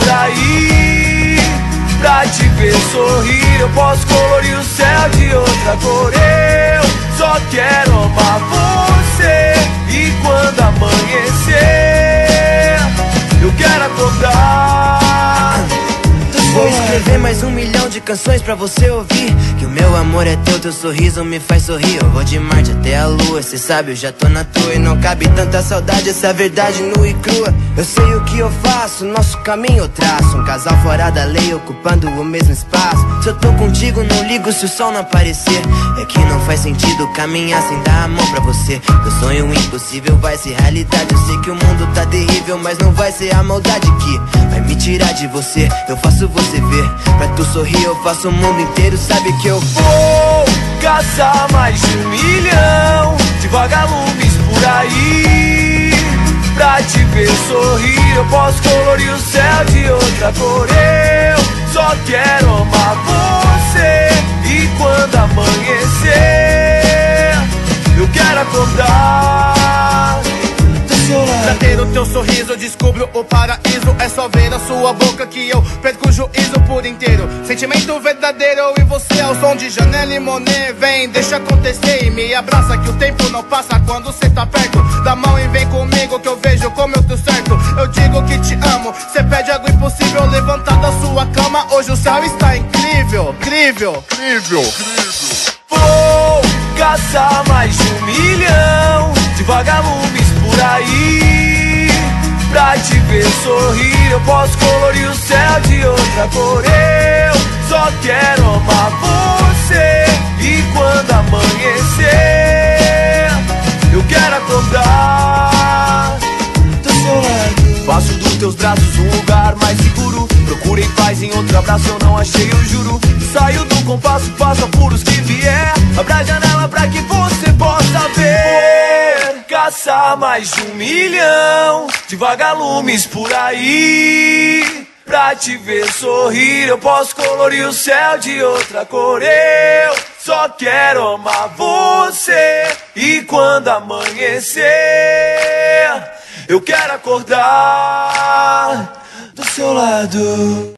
por aí. Pra te ver sorrir, eu posso colorir o céu de outra cor. Eu só quero amar você. E quando amanhecer, eu quero acordar. Vou escrever mais 1 milhão de canções pra você ouvir. Que o meu amor é teu sorriso me faz sorrir. Eu vou de Marte até a Lua, cê sabe, eu já tô na tua. E não cabe tanta saudade, essa verdade nua e crua. Eu sei o que eu faço, nosso caminho eu traço. Um casal fora da lei, ocupando o mesmo espaço. Se eu tô contigo, não ligo se o sol não aparecer. É que não faz sentido caminhar sem dar a mão pra você. Meu sonho impossível vai ser realidade. Eu sei que o mundo tá terrível, mas não vai ser a maldade que vai me tirar de você. Eu faço você ver, pra tu sorrir eu faço o mundo inteiro. Sabe que eu vou caçar mais de 1 milhão de vagalumes por aí. Pra te ver sorrir, eu posso colorir o céu de outra cor. Eu só quero amar você. E quando amanhecer, eu quero acordar. Pra ter o teu sorriso eu descubro o paraíso. É só ver a sua boca que eu perco o juízo por inteiro. Sentimento verdadeiro e você é o som de Janelle e Monet. Vem, deixa acontecer e me abraça que o tempo não passa quando cê tá perto. Dá mão e vem comigo que eu vejo como eu tô certo. Eu digo que te amo, cê pede algo impossível. Levantar da sua cama, hoje o céu está incrível. Incrível, incrível, incrível. Vou caçar mais de 1 milhão de vagalumes por aí. Pra te ver sorrir, eu posso colorir o céu de outra cor. Eu só quero amar você. E quando amanhecer, eu quero acordar do seu lado. Faço dos teus braços um lugar mais seguro. Procurei paz em outro abraço, eu não achei, eu juro. Saio do compasso, faço apuros que vier. Abra a janela pra que você possa ver. Caçar mais de 1 milhão de vagalumes por aí. Pra te ver sorrir, eu posso colorir o céu de outra cor. Eu só quero amar você. E quando amanhecer, eu quero acordar do seu lado.